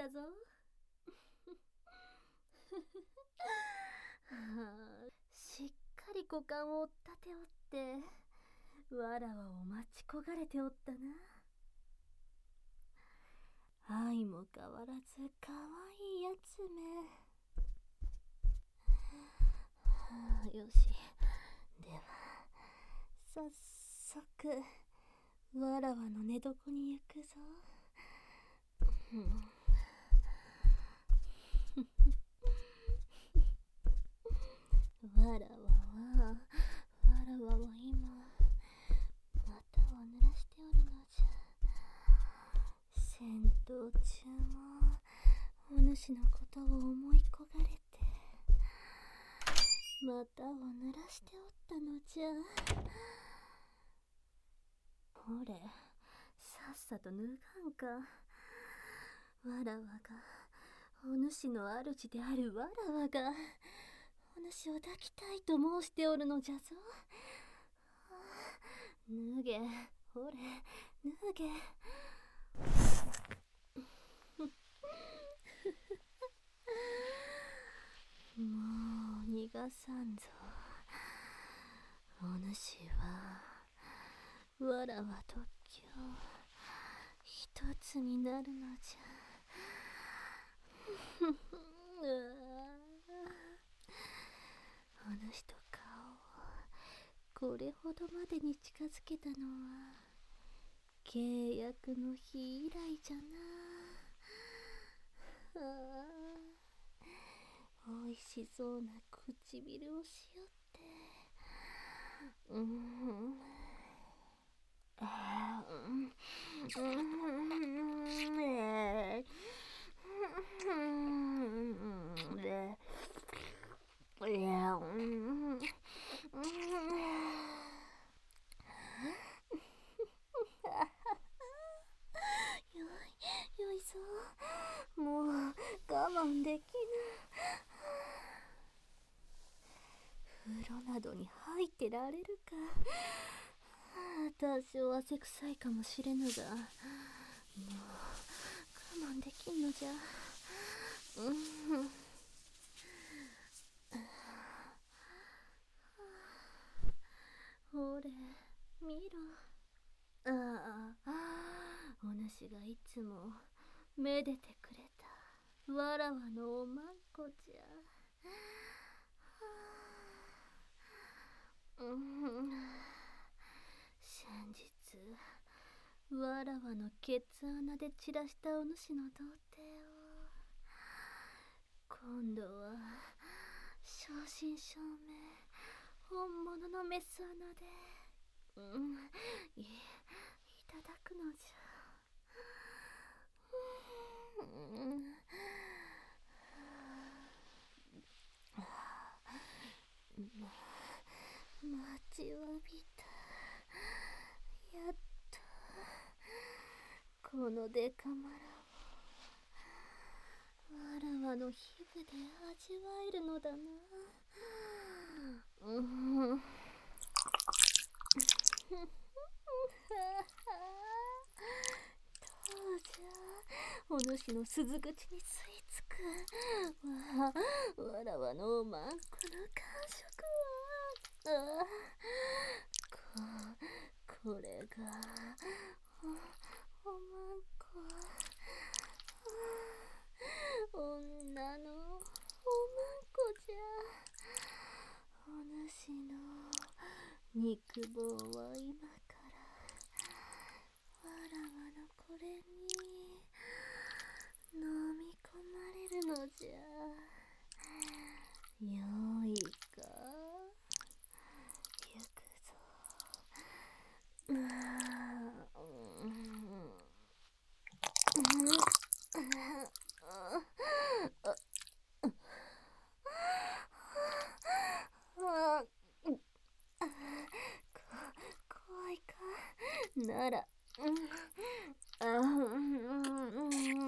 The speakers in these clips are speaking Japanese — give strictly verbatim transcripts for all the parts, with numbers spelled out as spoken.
ったぞ。しっかり股間を立ておってわらわを待ち焦がれておったな。愛も変わらずかわいいやつめ。よし、では早速わらわの寝床に行くぞ。わらわはわらわは今股を濡らしておるのじゃ。戦闘中もお主のことを思い焦がれて股を濡らしておったのじゃ。ほれ、さっさと脱がんか。わらわがお主の主であるわらわがお主を抱きたいと申しておるのじゃぞ。脱げ、ほれ、脱げ。もう逃がさんぞ。お主はわらわと今日一つになるのじゃ。お主と顔をこれほどまでに近づけたのは契約の日以来じゃな。ああ、おいしそうな唇をしよって。うん。ああ、うん。うん。えー、で、いや、うん。よい、よいぞ。もう我慢できぬ。風呂などに入ってられるか。多少汗臭いかもしれぬが、もう我慢できんのじゃ。うん。ほれ、見ろ。ああ、お主がいつもめでてくれたわらわのおまんこじゃ。うん。先日わらわのケツ穴で散らしたお主の童貞を今度は正真正銘本物のメス穴で、うん、い, いただくのじゃ。うん、待ちわびた。やっとこのデカマラをわらわの皮膚で味わえるのだな。うん。どうじゃ、お主の鈴口に吸い付くわわらわのおまんこの感触は。ああ、ここれがおおまんこ。女のおまんこじゃ。お主の肉棒は今からわらわのこれに飲み込まれるのじゃ。よいか、行くぞ。ああ、うん。怖いかなら、うん、あ、うん、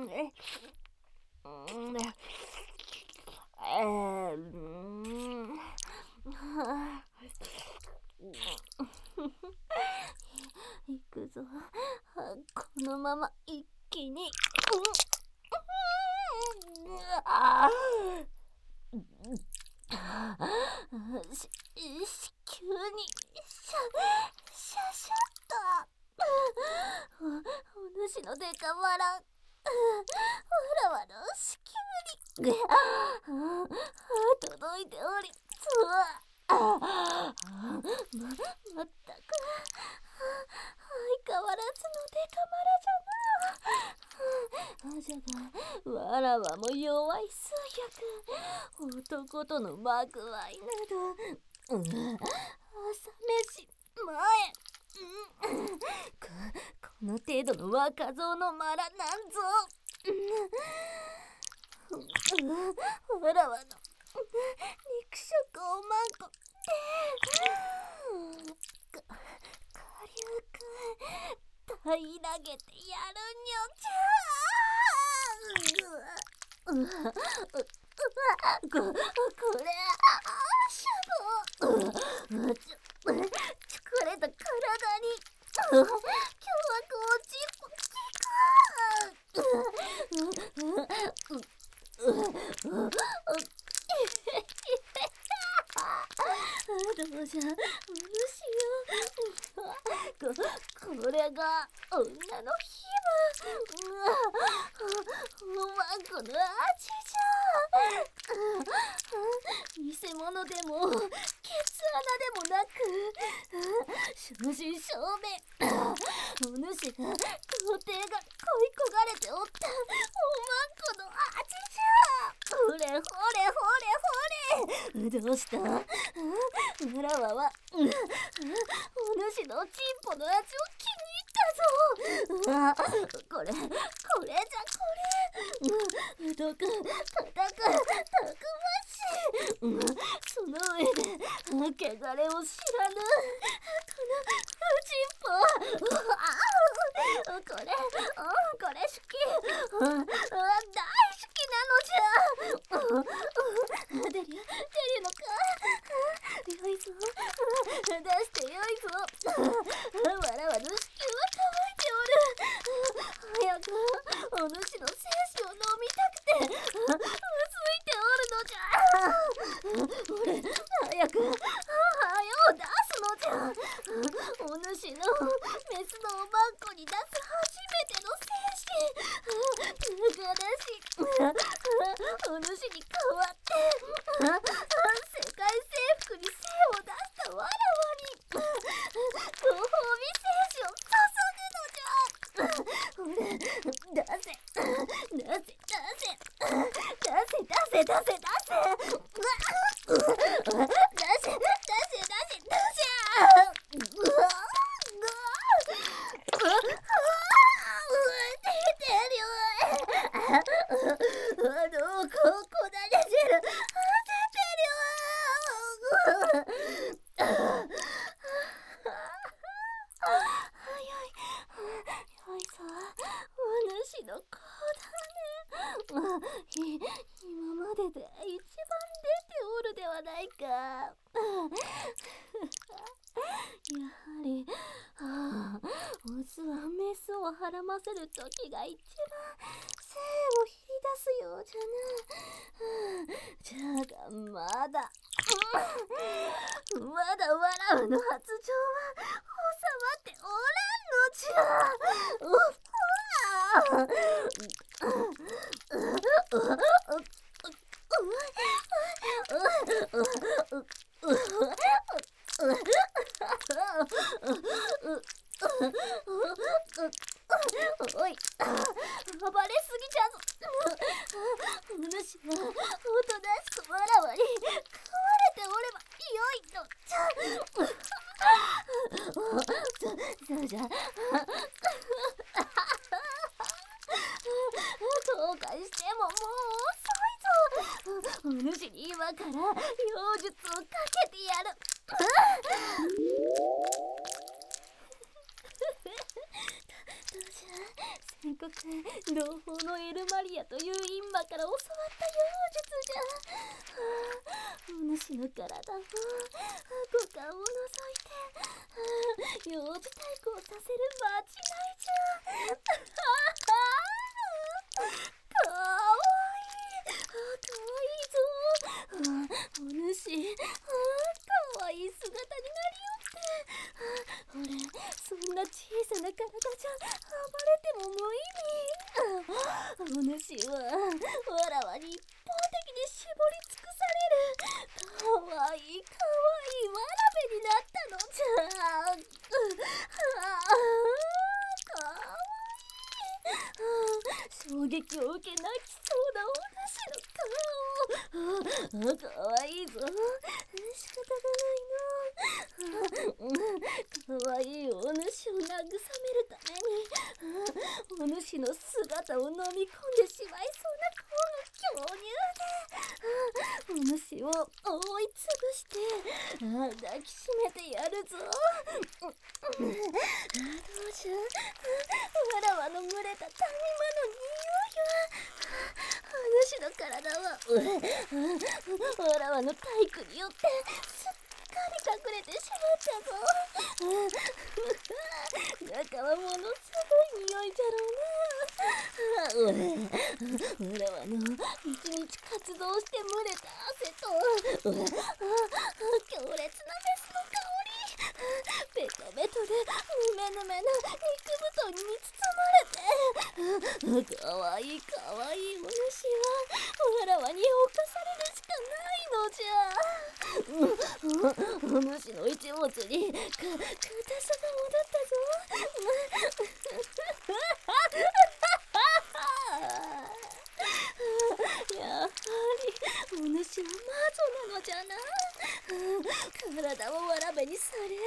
え、うん、え、うん、行くぞ。このまま一気に、うん。 あし、し、急に、しゃ、しゃしゃっと。お、お主のデカバラン。わらわの子宮に。あ、届いており、そう。あ、ま、まったく。相変わらずのデカバラじゃな。じゃが、わらわも弱い数百。男とのまぐわいなど、うん、朝飯前、うん、こ、この程度の若造のまらなんぞ、うん、わらわの肉食おまんこってか、火力平らげてやるにょちゃ。うわ、うわ、こ、これ、あしゃぼ、うちょ、疲れた体に、今日はこうちっぽきか。どうじゃ、お主よ。こ、これが女の気分。おまんこの味じゃ。偽物でもケツ穴でもなく、正真正銘、お主が皇帝が恋焦がれておったおまんこの味じゃ。ほれほれほれほれ、どうした？わらわは、お主のチンポの味を気に入ったぞ。あ、これ、これじゃこれ。どく、たく、たくましい。その上で、汚れを知らぬ、このチンポ。これ、これ好き。大好きなのじゃ。出る、出るのか。よいぞ。出してよいぞ。わらわの子宮は乾いておる。早く、お主の精子を飲みたくて、うずいておるのじゃ。俺、早く、はよ出すのじゃ。お主のメスのおまんこに出す初めての精子。だからし、お主に代わって、世界征服に精を出したわらわに、ご褒美精子を注ぐのじゃ。ほれ、出せ、出せ、出せ、出せ、出せ、出せ、出せ、出せ、出せ、出せ、出せ、うわ、出てる。あの、ここだねじる。出てる。はやい、よいぞ。お主の子だね。い、今までで一番出ておるではないか。やはり、はあ、オスはメスをはらませるときが一番精を引き出すようじゃな。じゃがまだ、まだわらわの発情は収まっておらんのじゃ。うっおい、暴れすぎじゃぞ。お主はおとなしくわらわに食われておればよいのじゃ。そ、そうじゃ。後悔してももう遅いぞ。お主に今から妖術をかけてやる。どうじゃ、宣告、同胞のエルマリアという陰魔から教わった妖術じゃ。お主の体を、五感を除いて、幼児対抗させるまじないじゃ。かわいい。 んな小さな体じゃ暴れても無意味。お主はわらわに一方的に絞り尽くされるかわいいかわいいわらべになったのじゃ。ああ、かわいい。衝撃を受け泣きそうなお主の顔。あ、かわいいぞ。仕方がないの。かわいいお主を慰めるためにお主の姿を飲み込んでしまいそうなこの恐竜でお主を覆いつぶして抱きしめてやるぞ。どうじゃ、わらわの群れた谷間の匂いはお主の体はわらわの体育によってすっかり隠れてしまったぞ。中はものすごい匂いじゃろうな。わらわの一日活動して蒸れた汗と強烈なメスの香り、ベトベトでぬめぬめな肉布団に包まれて、かわいいかわいいお主はわらわに侵されるしかないのじゃ。お主の一物にか硬さが戻ったぞ。やはりお主は魔女なのじゃな。体をわらべにされ、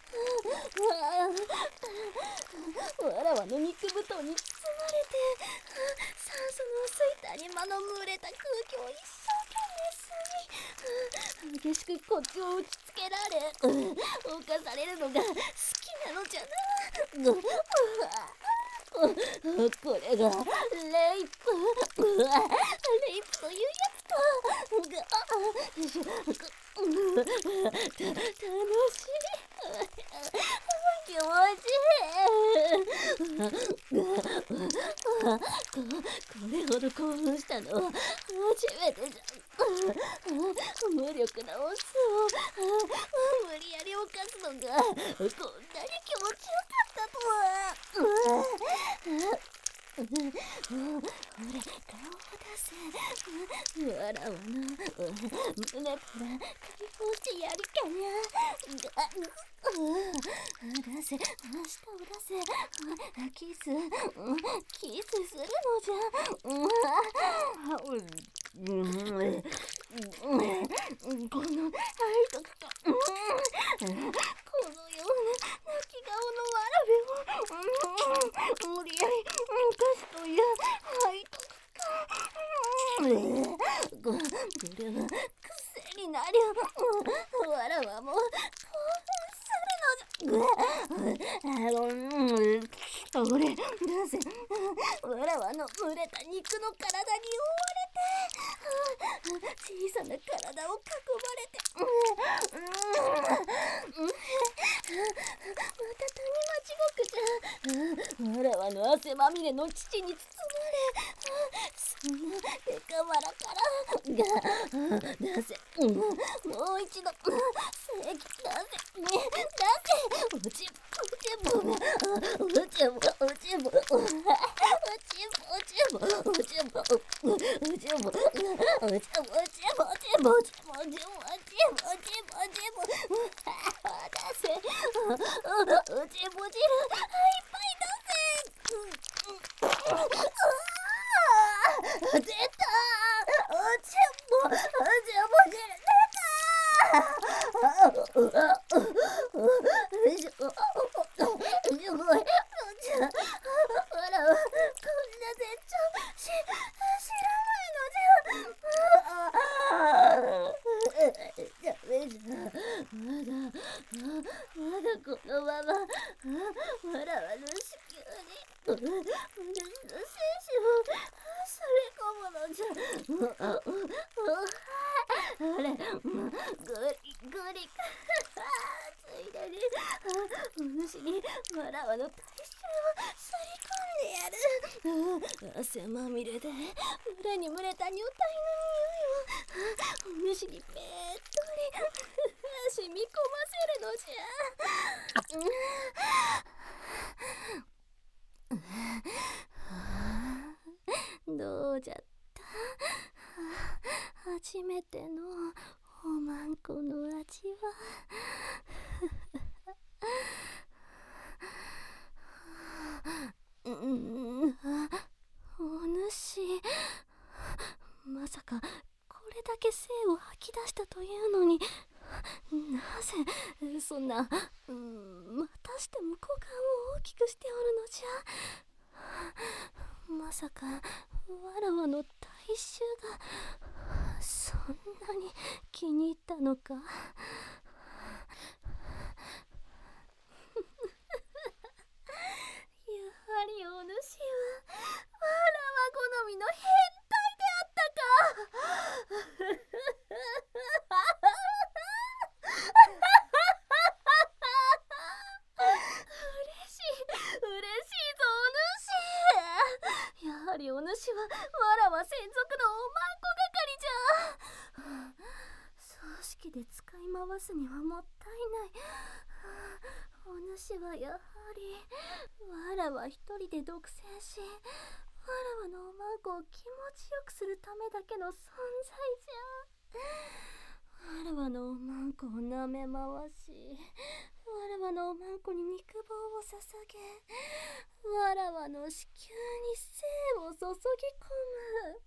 わらわの肉布団に包まれて、酸素の薄い谷間の蒸れた空気を一生懸命吸い、激しくこっちを打ちつけられ、侵されるのが好きなのじゃな。これがレイプレイプというやつか。た楽しい気持ちいい。これほど興奮したのは初めてじゃ。無力なオスを無理やり犯すのがこんなに気持ちよかったとは。ほれ、顔を出せ。わらわの胸から解放してやるかな。出せ、舌を出せ。キスキスするのじゃ。この背徳かこのような泣き顔のわらべを無理やり出すという背徳か。これは癖になりわらわも興奮するのじゃ。これ出せ。わらわの蒸れた肉の体に覆われて、小さな体を囲まれて、また谷間地獄じゃ。わらわの汗まみれの乳に包まれ、そんなデカマラから出せ。もう一度正規出せ。出せ。おちぼおちぼおちぼおちぼおちぼおちぼおちぼおちぼおちぼおちぼおちぼおちぼおちぼおちぼおちぼおちぼおちぼ出せ。おちぼ汁いっぱい出せ。出た。おちぼおちぼ汁出た。すごい。すごい。じゃわらわこんな絶頂し知らないのじゃ。ダメじゃ。まだまだこのままわらわの子宮に私の精子をそれ込むのじゃ。あれ、グリグリついでにお主にわらわの体臭をすり込んでやる。汗まみれで胸に蒸れた女体の匂いをお主にべっとり染み込ませるのじゃ。 初めてのおまんこの味はうーん、お主、まさかこれだけ精を吐き出したというのに、なぜそんな、うーん、またしても股間を大きくしておるのじゃ。まさかわらわの体臭がそんなに気に入ったのか。やはりお主はわらわ好みの変態であったか。嬉しい、嬉しいぞお主。やはりお主はわらわ専属のおまんこ係じゃ。葬式で使い回すにはもったいない。お主はやはりわらわ一人で独占し、わらわのおまんこを気持ちよくするためだけの存在じゃ。わらわのおまんこを舐め回し、わらわのおまんこに肉棒を捧げ、わらわの子宮に精を注ぎ込む。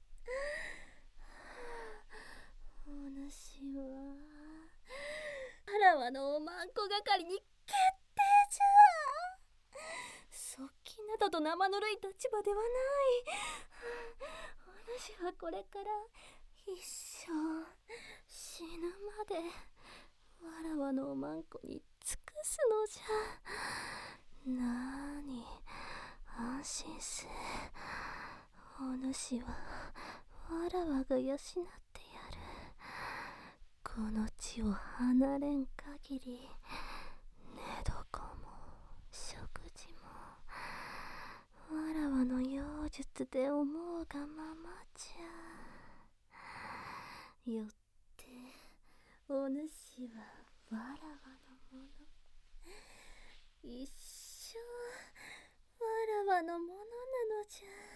お主はわらわのおまんこ係に決定じゃ。側近などと生ぬるい立場ではない。お主はこれから一生死ぬまでわらわのおまんこに尽くすのじゃ。なーに、安心せ。お主はわらわが養ってやる。この地を離れん限り、寝床も食事もわらわの妖術で思うがままじゃ。よってお主はわらわのもの。一生わらわのものなのじゃ。